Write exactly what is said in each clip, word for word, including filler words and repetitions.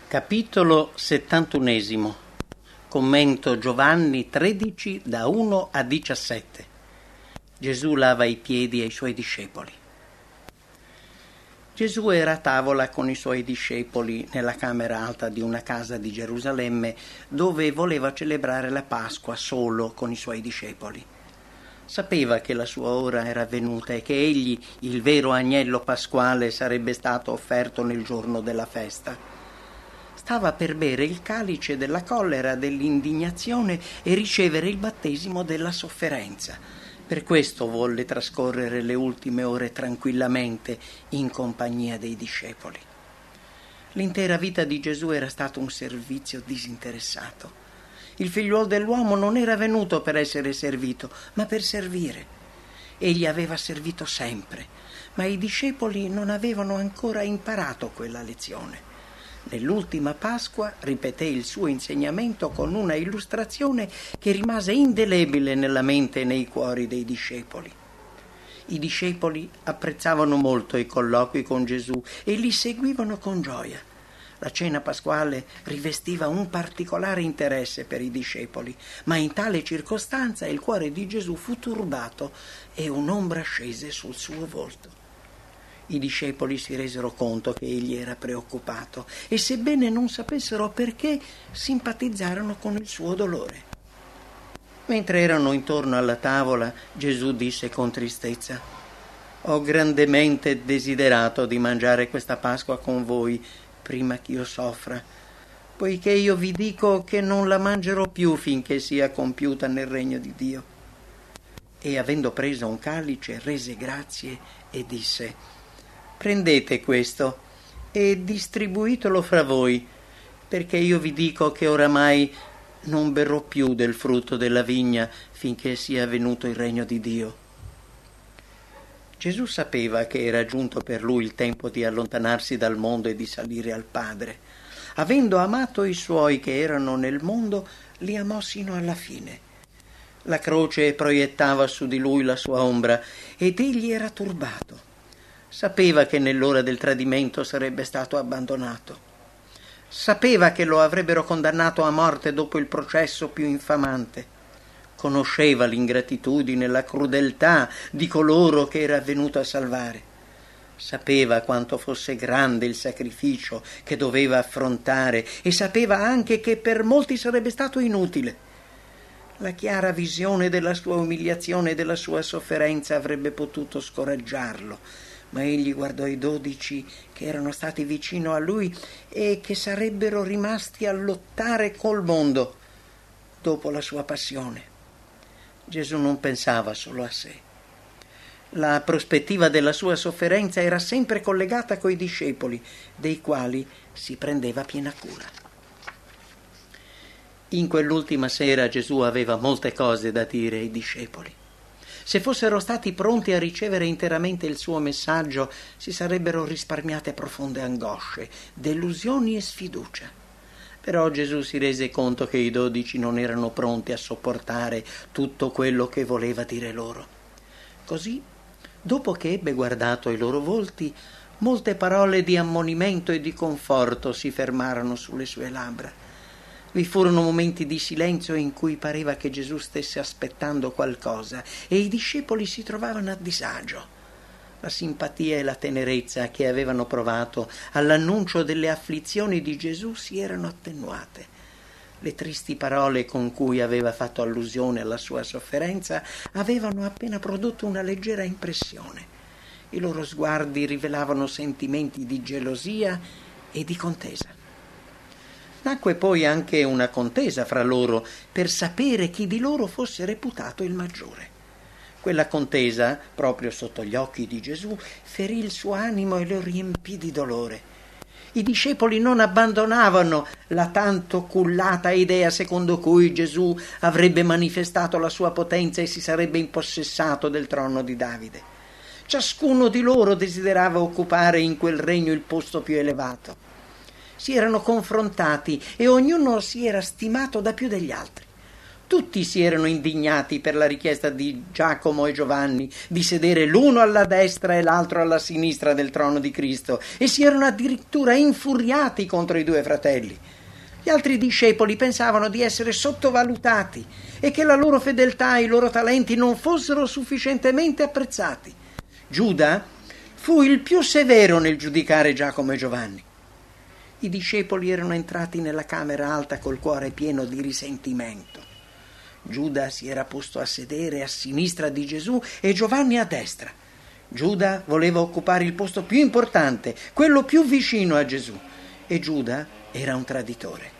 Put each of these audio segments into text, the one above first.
Capitolo settantunesimo. Commento Giovanni tredici da uno a diciassette. Gesù lava i piedi ai suoi discepoli. Gesù era a tavola con i suoi discepoli nella camera alta di una casa di Gerusalemme dove voleva celebrare la Pasqua solo con i suoi discepoli. Sapeva che la sua ora era venuta e che egli, il vero agnello pasquale, sarebbe stato offerto nel giorno della festa. Stava per bere il calice della collera, dell'indignazione e ricevere il battesimo della sofferenza. Per questo volle trascorrere le ultime ore tranquillamente in compagnia dei discepoli. L'intera vita di Gesù era stato un servizio disinteressato. Il figliuolo dell'uomo non era venuto per essere servito, ma per servire. Egli aveva servito sempre, ma i discepoli non avevano ancora imparato quella lezione. Nell'ultima Pasqua ripeté il suo insegnamento con una illustrazione che rimase indelebile nella mente e nei cuori dei discepoli. I discepoli apprezzavano molto i colloqui con Gesù e li seguivano con gioia. La cena pasquale rivestiva un particolare interesse per i discepoli, ma in tale circostanza il cuore di Gesù fu turbato e un'ombra scese sul suo volto. I discepoli si resero conto che egli era preoccupato e, sebbene non sapessero perché, simpatizzarono con il suo dolore. Mentre erano intorno alla tavola, Gesù disse con tristezza: «Ho grandemente desiderato di mangiare questa Pasqua con voi prima che io soffra, poiché io vi dico che non la mangerò più finché sia compiuta nel regno di Dio». E avendo preso un calice, rese grazie e disse: «Prendete questo e distribuitelo fra voi, perché io vi dico che oramai non berrò più del frutto della vigna finché sia venuto il regno di Dio». Gesù sapeva che era giunto per lui il tempo di allontanarsi dal mondo e di salire al Padre. Avendo amato i suoi che erano nel mondo, li amò sino alla fine. La croce proiettava su di lui la sua ombra ed egli era turbato. Sapeva che nell'ora del tradimento sarebbe stato abbandonato. Sapeva che lo avrebbero condannato a morte dopo il processo più infamante. Conosceva l'ingratitudine, la crudeltà di coloro che era venuto a salvare. Sapeva quanto fosse grande il sacrificio che doveva affrontare e sapeva anche che per molti sarebbe stato inutile. La chiara visione della sua umiliazione e della sua sofferenza avrebbe potuto scoraggiarlo. Ma egli guardò i dodici che erano stati vicino a lui e che sarebbero rimasti a lottare col mondo dopo la sua passione. Gesù non pensava solo a sé. La prospettiva della sua sofferenza era sempre collegata coi discepoli, dei quali si prendeva piena cura. In quell'ultima sera Gesù aveva molte cose da dire ai discepoli. Se fossero stati pronti a ricevere interamente il suo messaggio, si sarebbero risparmiate profonde angosce, delusioni e sfiducia. Però Gesù si rese conto che i dodici non erano pronti a sopportare tutto quello che voleva dire loro. Così, dopo che ebbe guardato i loro volti, molte parole di ammonimento e di conforto si fermarono sulle sue labbra. Vi furono momenti di silenzio in cui pareva che Gesù stesse aspettando qualcosa e i discepoli si trovavano a disagio. La simpatia e la tenerezza che avevano provato all'annuncio delle afflizioni di Gesù si erano attenuate. Le tristi parole con cui aveva fatto allusione alla sua sofferenza avevano appena prodotto una leggera impressione. I loro sguardi rivelavano sentimenti di gelosia e di contesa. Nacque poi anche una contesa fra loro per sapere chi di loro fosse reputato il maggiore. Quella contesa, proprio sotto gli occhi di Gesù, ferì il suo animo e lo riempì di dolore. I discepoli non abbandonavano la tanto cullata idea secondo cui Gesù avrebbe manifestato la sua potenza e si sarebbe impossessato del trono di Davide. Ciascuno di loro desiderava occupare in quel regno il posto più elevato. Si erano confrontati e ognuno si era stimato da più degli altri. Tutti si erano indignati per la richiesta di Giacomo e Giovanni di sedere l'uno alla destra e l'altro alla sinistra del trono di Cristo e si erano addirittura infuriati contro i due fratelli. Gli altri discepoli pensavano di essere sottovalutati e che la loro fedeltà e i loro talenti non fossero sufficientemente apprezzati. Giuda fu il più severo nel giudicare Giacomo e Giovanni. I discepoli erano entrati nella camera alta col cuore pieno di risentimento. Giuda si era posto a sedere a sinistra di Gesù e Giovanni a destra. Giuda voleva occupare il posto più importante, quello più vicino a Gesù, e Giuda era un traditore.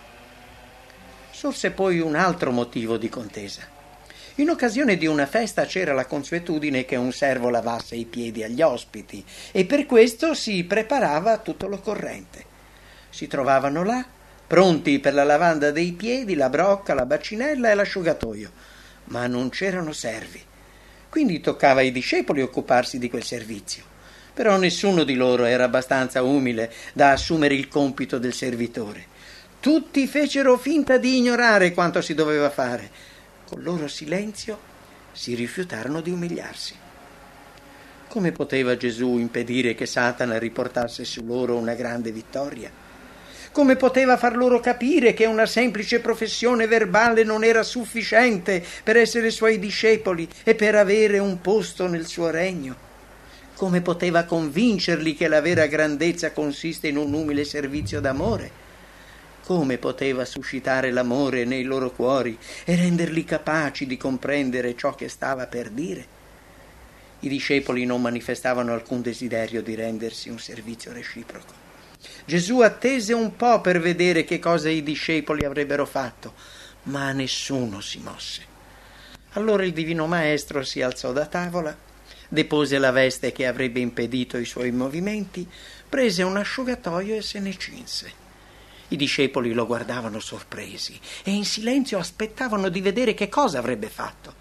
Sorse poi un altro motivo di contesa. In occasione di una festa c'era la consuetudine che un servo lavasse i piedi agli ospiti e per questo si preparava tutto l'occorrente. Si trovavano là, pronti per la lavanda dei piedi, la brocca, la bacinella e l'asciugatoio, ma non c'erano servi. Quindi toccava ai discepoli occuparsi di quel servizio. Però nessuno di loro era abbastanza umile da assumere il compito del servitore. Tutti fecero finta di ignorare quanto si doveva fare. Col loro silenzio si rifiutarono di umiliarsi. Come poteva Gesù impedire che Satana riportasse su loro una grande vittoria? Come poteva far loro capire che una semplice professione verbale non era sufficiente per essere suoi discepoli e per avere un posto nel suo regno? Come poteva convincerli che la vera grandezza consiste in un umile servizio d'amore? Come poteva suscitare l'amore nei loro cuori e renderli capaci di comprendere ciò che stava per dire? I discepoli non manifestavano alcun desiderio di rendersi un servizio reciproco. Gesù attese un po' per vedere che cosa i discepoli avrebbero fatto, ma nessuno si mosse. Allora il divino maestro si alzò da tavola, depose la veste che avrebbe impedito i suoi movimenti, prese un asciugatoio e se ne cinse. I discepoli lo guardavano sorpresi e in silenzio aspettavano di vedere che cosa avrebbe fatto.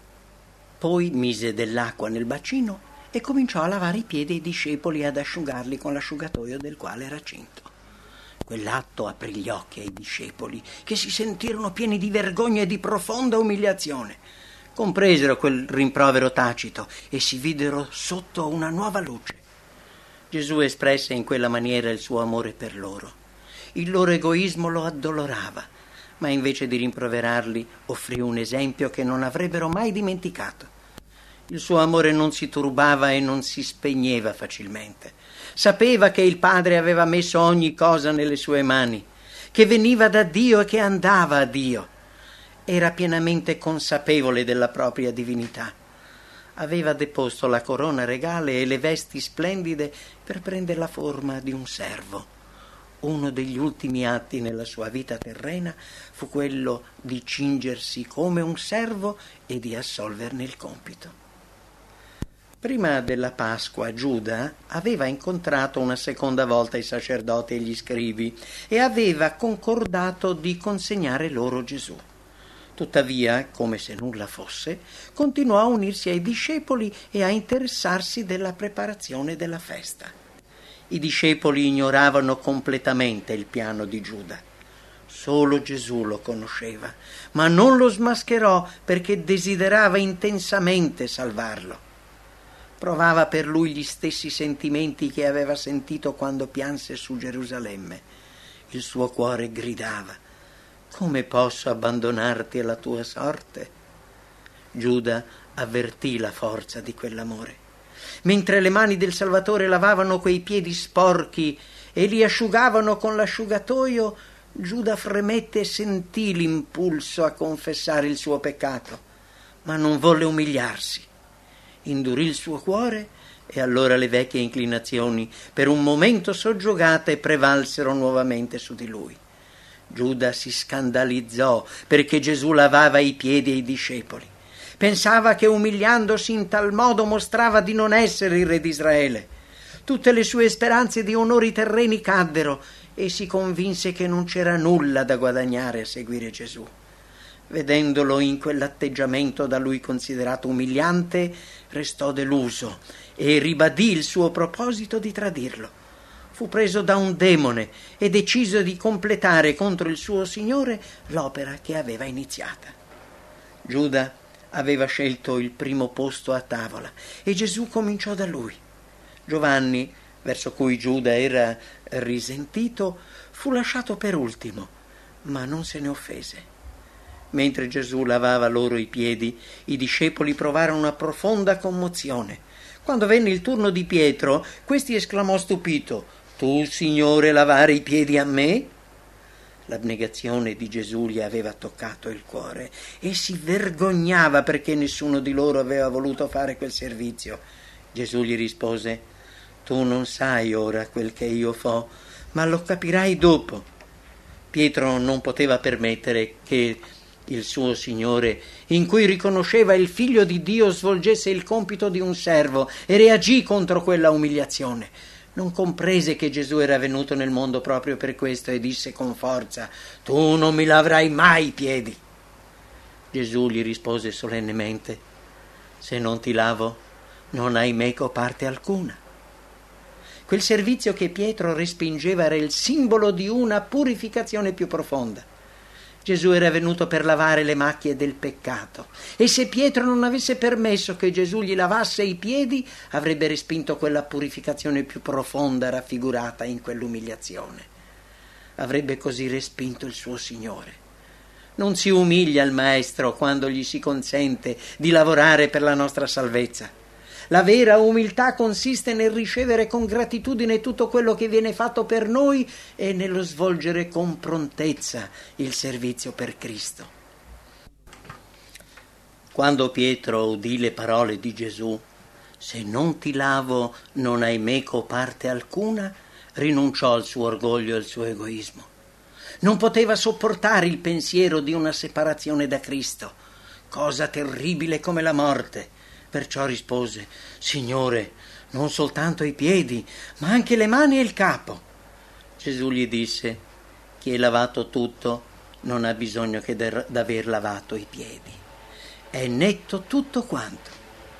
Poi mise dell'acqua nel bacino e cominciò a lavare i piedi ai discepoli e ad asciugarli con l'asciugatoio del quale era cinto. Quell'atto aprì gli occhi ai discepoli, che si sentirono pieni di vergogna e di profonda umiliazione. Compresero quel rimprovero tacito e si videro sotto una nuova luce. Gesù espresse in quella maniera il suo amore per loro. Il loro egoismo lo addolorava, ma invece di rimproverarli offrì un esempio che non avrebbero mai dimenticato. Il suo amore non si turbava e non si spegneva facilmente. Sapeva che il Padre aveva messo ogni cosa nelle sue mani, che veniva da Dio e che andava a Dio. Era pienamente consapevole della propria divinità. Aveva deposto la corona regale e le vesti splendide per prendere la forma di un servo. Uno degli ultimi atti nella sua vita terrena fu quello di cingersi come un servo e di assolverne il compito. Prima della Pasqua, Giuda aveva incontrato una seconda volta i sacerdoti e gli scribi e aveva concordato di consegnare loro Gesù. Tuttavia, come se nulla fosse, continuò a unirsi ai discepoli e a interessarsi della preparazione della festa. I discepoli ignoravano completamente il piano di Giuda. Solo Gesù lo conosceva, ma non lo smascherò perché desiderava intensamente salvarlo. Provava per lui gli stessi sentimenti che aveva sentito quando pianse su Gerusalemme. Il suo cuore gridava: «Come posso abbandonarti alla tua sorte?» Giuda avvertì la forza di quell'amore. Mentre le mani del Salvatore lavavano quei piedi sporchi e li asciugavano con l'asciugatoio, Giuda fremette e sentì l'impulso a confessare il suo peccato, ma non volle umiliarsi. Indurì il suo cuore e allora le vecchie inclinazioni, per un momento soggiogate, prevalsero nuovamente su di lui. Giuda si scandalizzò perché Gesù lavava i piedi ai discepoli. Pensava che umiliandosi in tal modo mostrava di non essere il re di Israele. Tutte le sue speranze di onori terreni caddero e si convinse che non c'era nulla da guadagnare a seguire Gesù. Vedendolo in quell'atteggiamento da lui considerato umiliante, restò deluso e ribadì il suo proposito di tradirlo. Fu preso da un demone e deciso di completare contro il suo Signore l'opera che aveva iniziata. Giuda aveva scelto il primo posto a tavola e Gesù cominciò da lui. Giovanni, verso cui Giuda era risentito, fu lasciato per ultimo, ma non se ne offese. Mentre Gesù lavava loro i piedi, i discepoli provarono una profonda commozione. Quando venne il turno di Pietro, questi esclamò stupito: «Tu, Signore, lavare i piedi a me?» L'abnegazione di Gesù gli aveva toccato il cuore e si vergognava perché nessuno di loro aveva voluto fare quel servizio. Gesù gli rispose: «Tu non sai ora quel che io fo, ma lo capirai dopo». Pietro non poteva permettere che il suo Signore, in cui riconosceva il Figlio di Dio, svolgesse il compito di un servo e reagì contro quella umiliazione. Non comprese che Gesù era venuto nel mondo proprio per questo e disse con forza: «Tu non mi laverai mai i piedi». Gesù gli rispose solennemente: «Se non ti lavo, non hai meco parte alcuna». Quel servizio che Pietro respingeva era il simbolo di una purificazione più profonda. Gesù era venuto per lavare le macchie del peccato e se Pietro non avesse permesso che Gesù gli lavasse i piedi, avrebbe respinto quella purificazione più profonda raffigurata in quell'umiliazione. Avrebbe così respinto il suo Signore. Non si umilia il Maestro quando gli si consente di lavorare per la nostra salvezza. La vera umiltà consiste nel ricevere con gratitudine tutto quello che viene fatto per noi e nello svolgere con prontezza il servizio per Cristo. Quando Pietro udì le parole di Gesù, «Se non ti lavo non hai meco parte alcuna», rinunciò al suo orgoglio e al suo egoismo. Non poteva sopportare il pensiero di una separazione da Cristo, cosa terribile come la morte. Perciò rispose: «Signore, non soltanto i piedi, ma anche le mani e il capo». Gesù gli disse: «Chi è lavato tutto non ha bisogno che d'aver lavato i piedi. È netto tutto quanto».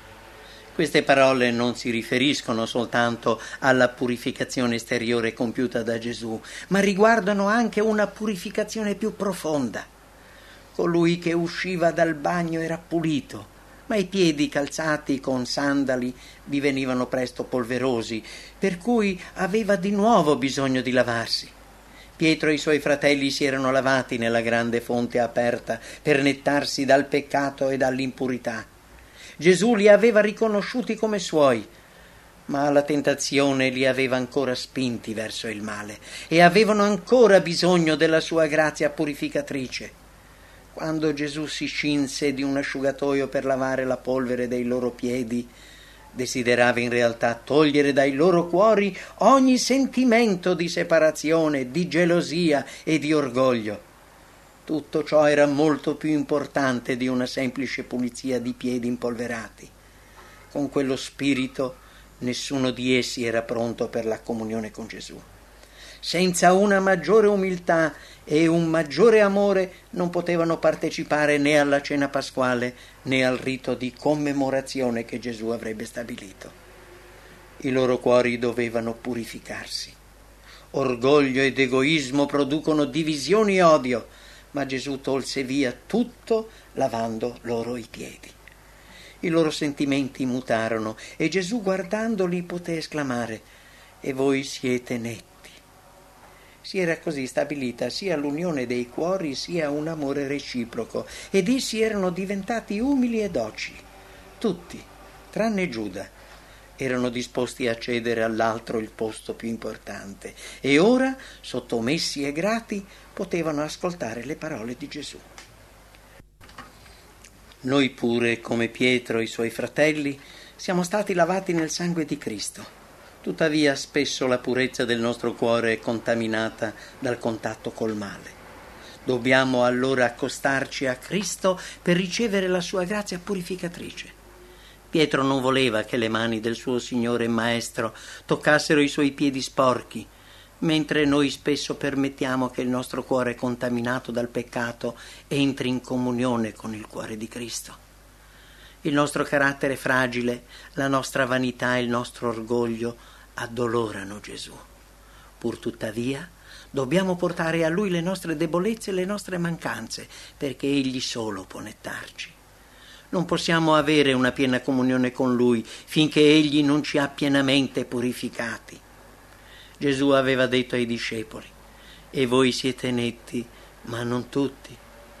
Queste parole non si riferiscono soltanto alla purificazione esteriore compiuta da Gesù, ma riguardano anche una purificazione più profonda. Colui che usciva dal bagno era pulito, ma i piedi calzati con sandali divenivano presto polverosi, per cui aveva di nuovo bisogno di lavarsi. Pietro e i suoi fratelli si erano lavati nella grande fonte aperta per nettarsi dal peccato e dall'impurità. Gesù li aveva riconosciuti come suoi, ma la tentazione li aveva ancora spinti verso il male e avevano ancora bisogno della sua grazia purificatrice. Quando Gesù si scinse di un asciugatoio per lavare la polvere dei loro piedi, desiderava in realtà togliere dai loro cuori ogni sentimento di separazione, di gelosia e di orgoglio. Tutto ciò era molto più importante di una semplice pulizia di piedi impolverati. Con quello spirito nessuno di essi era pronto per la comunione con Gesù. Senza una maggiore umiltà e un maggiore amore non potevano partecipare né alla cena pasquale né al rito di commemorazione che Gesù avrebbe stabilito. I loro cuori dovevano purificarsi. Orgoglio ed egoismo producono divisioni e odio, ma Gesù tolse via tutto lavando loro i piedi. I loro sentimenti mutarono e Gesù, guardandoli, poté esclamare: «E voi siete netti». Si era così stabilita sia l'unione dei cuori sia un amore reciproco ed essi erano diventati umili e docili. Tutti, tranne Giuda, erano disposti a cedere all'altro il posto più importante e ora, sottomessi e grati, potevano ascoltare le parole di Gesù. Noi pure, come Pietro e i suoi fratelli, siamo stati lavati nel sangue di Cristo. Tuttavia spesso la purezza del nostro cuore è contaminata dal contatto col male. Dobbiamo allora accostarci a Cristo per ricevere la sua grazia purificatrice. Pietro non voleva che le mani del suo Signore e Maestro toccassero i suoi piedi sporchi, mentre noi spesso permettiamo che il nostro cuore contaminato dal peccato entri in comunione con il cuore di Cristo. Il nostro carattere fragile, la nostra vanità e il nostro orgoglio addolorano Gesù. Pur tuttavia, dobbiamo portare a Lui le nostre debolezze e le nostre mancanze, perché Egli solo può nettarci. Non possiamo avere una piena comunione con Lui finché Egli non ci ha pienamente purificati. Gesù aveva detto ai discepoli: e voi siete netti, ma non tutti.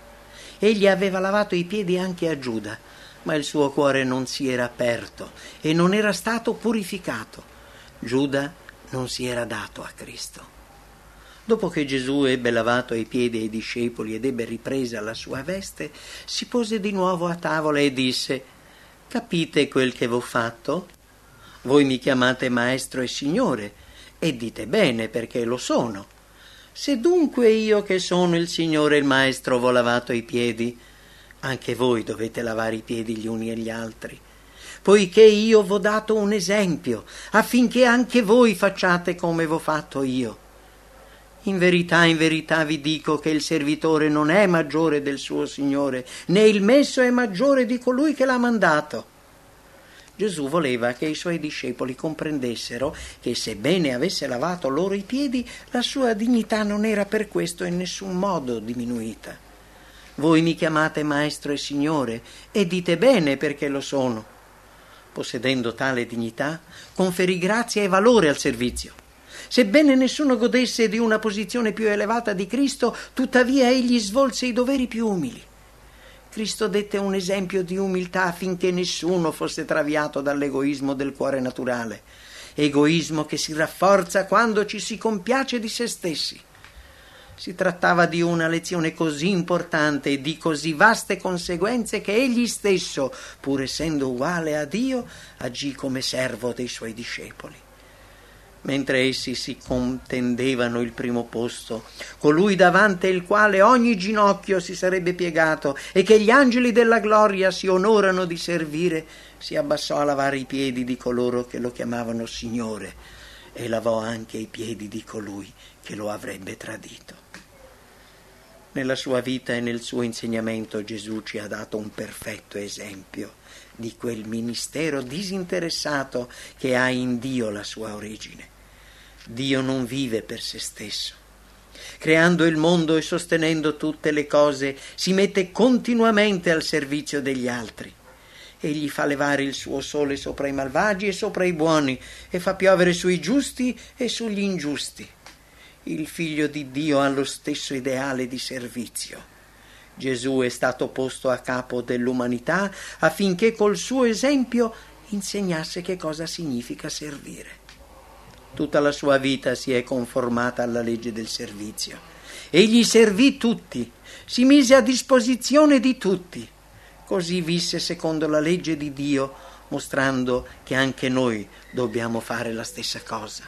Egli aveva lavato i piedi anche a Giuda, ma il suo cuore non si era aperto e non era stato purificato. Giuda non si era dato a Cristo. Dopo che Gesù ebbe lavato i piedi ai discepoli ed ebbe ripresa la sua veste, si pose di nuovo a tavola e disse: capite quel che v'ho fatto? Voi mi chiamate maestro e signore, e dite bene, perché lo sono. Se dunque io, che sono il Signore e il Maestro, v'ho lavato i piedi, anche voi dovete lavare i piedi gli uni agli altri, poiché io v'ho dato un esempio, affinché anche voi facciate come v'ho fatto io. In verità, in verità vi dico che il servitore non è maggiore del suo Signore, né il messo è maggiore di colui che l'ha mandato. Gesù voleva che i suoi discepoli comprendessero che, sebbene avesse lavato loro i piedi, la sua dignità non era per questo in nessun modo diminuita. Voi mi chiamate maestro e signore, e dite bene, perché lo sono. Possedendo tale dignità, conferì grazia e valore al servizio. Sebbene nessuno godesse di una posizione più elevata di Cristo, tuttavia egli svolse i doveri più umili. Cristo dette un esempio di umiltà affinché nessuno fosse traviato dall'egoismo del cuore naturale, egoismo che si rafforza quando ci si compiace di se stessi. Si trattava di una lezione così importante e di così vaste conseguenze che egli stesso, pur essendo uguale a Dio, agì come servo dei suoi discepoli. Mentre essi si contendevano il primo posto, colui davanti il quale ogni ginocchio si sarebbe piegato e che gli angeli della gloria si onorano di servire, si abbassò a lavare i piedi di coloro che lo chiamavano Signore e lavò anche i piedi di colui che lo avrebbe tradito. Nella sua vita e nel suo insegnamento Gesù ci ha dato un perfetto esempio di quel ministero disinteressato che ha in Dio la sua origine. Dio non vive per se stesso. Creando il mondo e sostenendo tutte le cose, si mette continuamente al servizio degli altri. Egli fa levare il suo sole sopra i malvagi e sopra i buoni, e fa piovere sui giusti e sugli ingiusti. Il Figlio di Dio ha lo stesso ideale di servizio. Gesù è stato posto a capo dell'umanità affinché col suo esempio insegnasse che cosa significa servire. Tutta la sua vita si è conformata alla legge del servizio. Egli servì tutti, si mise a disposizione di tutti. Così visse secondo la legge di Dio, mostrando che anche noi dobbiamo fare la stessa cosa.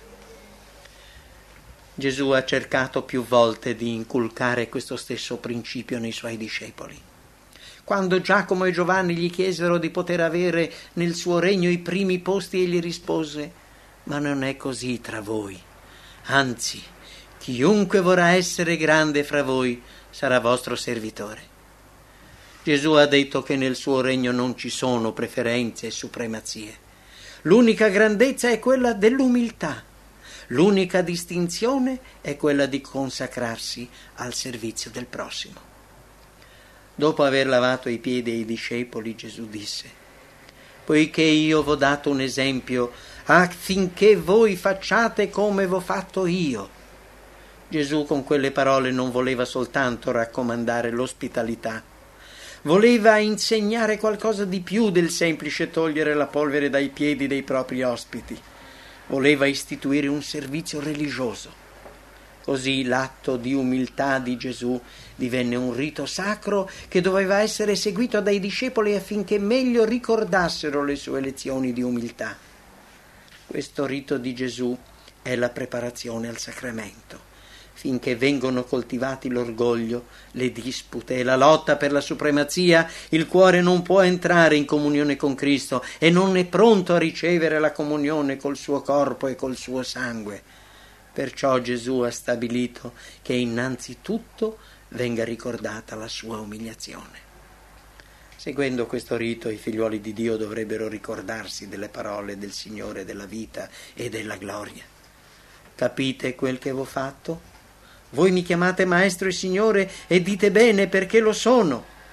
Gesù ha cercato più volte di inculcare questo stesso principio nei suoi discepoli. Quando Giacomo e Giovanni gli chiesero di poter avere nel suo regno i primi posti, egli rispose: ma non è così tra voi. Anzi, chiunque vorrà essere grande fra voi sarà vostro servitore. Gesù ha detto che nel suo regno non ci sono preferenze e supremazie. L'unica grandezza è quella dell'umiltà. L'unica distinzione è quella di consacrarsi al servizio del prossimo. Dopo aver lavato i piedi ai discepoli, Gesù disse: poiché io v'ho dato un esempio affinché voi facciate come v'ho fatto io. Gesù con quelle parole non voleva soltanto raccomandare l'ospitalità, voleva insegnare qualcosa di più del semplice togliere la polvere dai piedi dei propri ospiti. Voleva istituire un servizio religioso. Così l'atto di umiltà di Gesù divenne un rito sacro che doveva essere seguito dai discepoli affinché meglio ricordassero le sue lezioni di umiltà. Questo rito di Gesù è la preparazione al sacramento. Finché vengono coltivati l'orgoglio, le dispute e la lotta per la supremazia, il cuore non può entrare in comunione con Cristo e non è pronto a ricevere la comunione col suo corpo e col suo sangue. Perciò Gesù ha stabilito che innanzitutto venga ricordata la sua umiliazione. Seguendo questo rito, i figliuoli di Dio dovrebbero ricordarsi delle parole del Signore della vita e della gloria. Capite quel che v'ho fatto? Voi mi chiamate Maestro e Signore e dite bene, perché lo sono.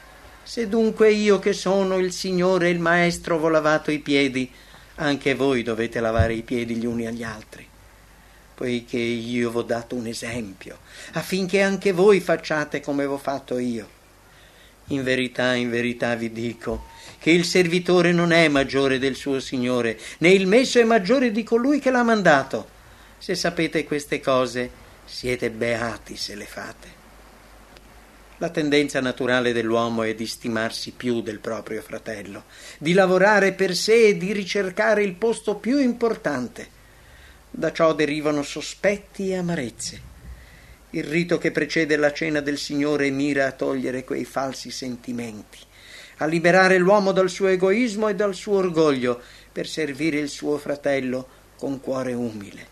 Se dunque io che sono il Signore e il Maestro v'ho lavato i piedi, anche voi dovete lavare i piedi gli uni agli altri, poiché io v'ho dato un esempio, affinché anche voi facciate come v'ho fatto io. In verità, in verità vi dico che il servitore non è maggiore del suo Signore, né il messo è maggiore di colui che l'ha mandato. Se sapete queste cose, siete beati se le fate. La tendenza naturale dell'uomo è di stimarsi più del proprio fratello, di lavorare per sé e di ricercare il posto più importante. Da ciò derivano sospetti e amarezze. Il rito che precede la cena del Signore mira a togliere quei falsi sentimenti, a liberare l'uomo dal suo egoismo e dal suo orgoglio per servire il suo fratello con cuore umile.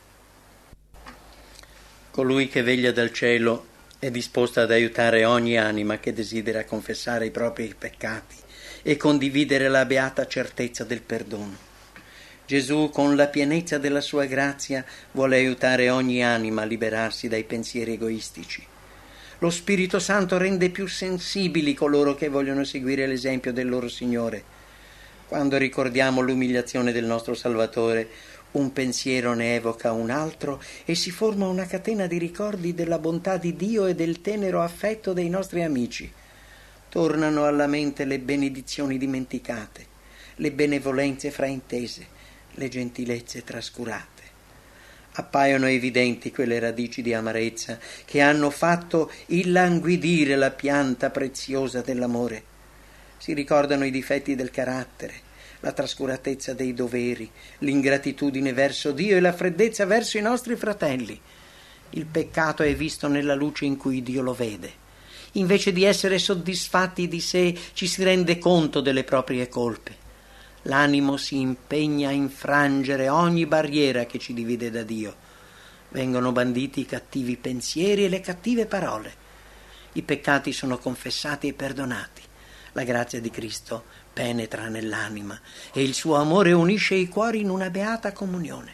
Colui che veglia dal cielo è disposto ad aiutare ogni anima che desidera confessare i propri peccati e condividere la beata certezza del perdono. Gesù, con la pienezza della sua grazia, vuole aiutare ogni anima a liberarsi dai pensieri egoistici. Lo Spirito Santo rende più sensibili coloro che vogliono seguire l'esempio del loro Signore. Quando ricordiamo l'umiliazione del nostro Salvatore, un pensiero ne evoca un altro e si forma una catena di ricordi della bontà di Dio e del tenero affetto dei nostri amici. Tornano alla mente le benedizioni dimenticate, le benevolenze fraintese, le gentilezze trascurate. Appaiono evidenti quelle radici di amarezza che hanno fatto illanguidire la pianta preziosa dell'amore. Si ricordano i difetti del carattere, la trascuratezza dei doveri, l'ingratitudine verso Dio e la freddezza verso i nostri fratelli. Il peccato è visto nella luce in cui Dio lo vede. Invece di essere soddisfatti di sé, ci si rende conto delle proprie colpe. L'animo si impegna a infrangere ogni barriera che ci divide da Dio. Vengono banditi i cattivi pensieri e le cattive parole. I peccati sono confessati e perdonati. La grazia di Cristo penetra nell'anima e il suo amore unisce i cuori in una beata comunione.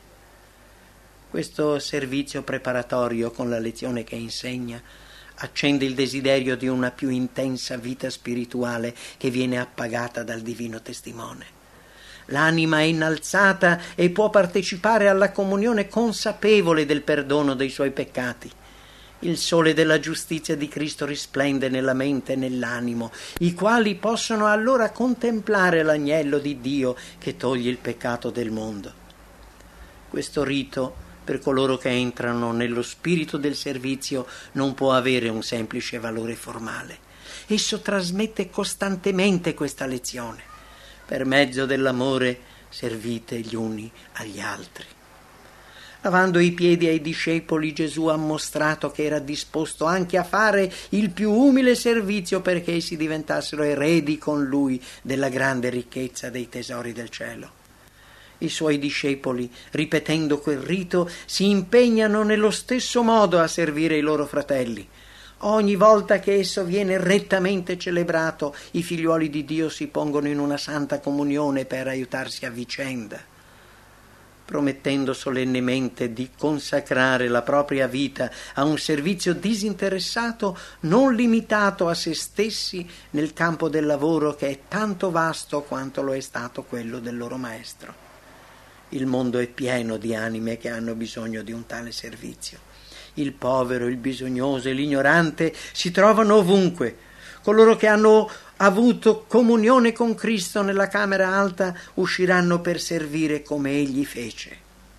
Questo servizio preparatorio con la lezione che insegna accende il desiderio di una più intensa vita spirituale che viene appagata dal divino testimone. L'anima è innalzata e può partecipare alla comunione consapevole del perdono dei suoi peccati. Il sole della giustizia di Cristo risplende nella mente e nell'animo, i quali possono allora contemplare l'agnello di Dio che toglie il peccato del mondo. Questo rito, per coloro che entrano nello spirito del servizio, non può avere un semplice valore formale. Esso trasmette costantemente questa lezione. Per mezzo dell'amore servite gli uni agli altri. Lavando i piedi ai discepoli, Gesù ha mostrato che era disposto anche a fare il più umile servizio perché essi diventassero eredi con lui della grande ricchezza dei tesori del cielo. I suoi discepoli, ripetendo quel rito, si impegnano nello stesso modo a servire i loro fratelli. Ogni volta che esso viene rettamente celebrato, i figliuoli di Dio si pongono in una santa comunione per aiutarsi a vicenda. Promettendo solennemente di consacrare la propria vita a un servizio disinteressato, non limitato a se stessi nel campo del lavoro che è tanto vasto quanto lo è stato quello del loro maestro. Il mondo è pieno di anime che hanno bisogno di un tale servizio. Il povero, il bisognoso e l'ignorante si trovano ovunque. Coloro che hanno avuto comunione con Cristo nella camera alta usciranno per servire come egli fece.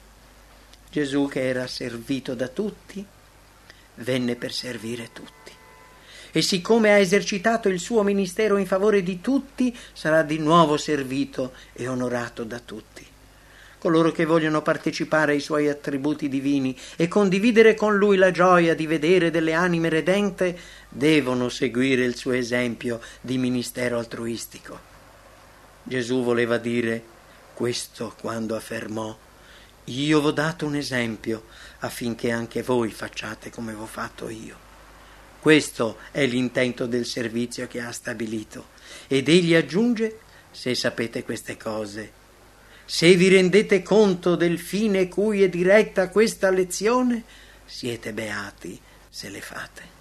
Gesù, che era servito da tutti, venne per servire tutti. E siccome ha esercitato il suo ministero in favore di tutti, sarà di nuovo servito e onorato da tutti. Coloro che vogliono partecipare ai suoi attributi divini e condividere con lui la gioia di vedere delle anime redente devono seguire il suo esempio di ministero altruistico. Gesù voleva dire questo quando affermò: io v'ho dato un esempio affinché anche voi facciate come v'ho fatto io. Questo è l'intento del servizio che ha stabilito. Ed egli aggiunge: se sapete queste cose, se vi rendete conto del fine cui è diretta questa lezione, siete beati se le fate.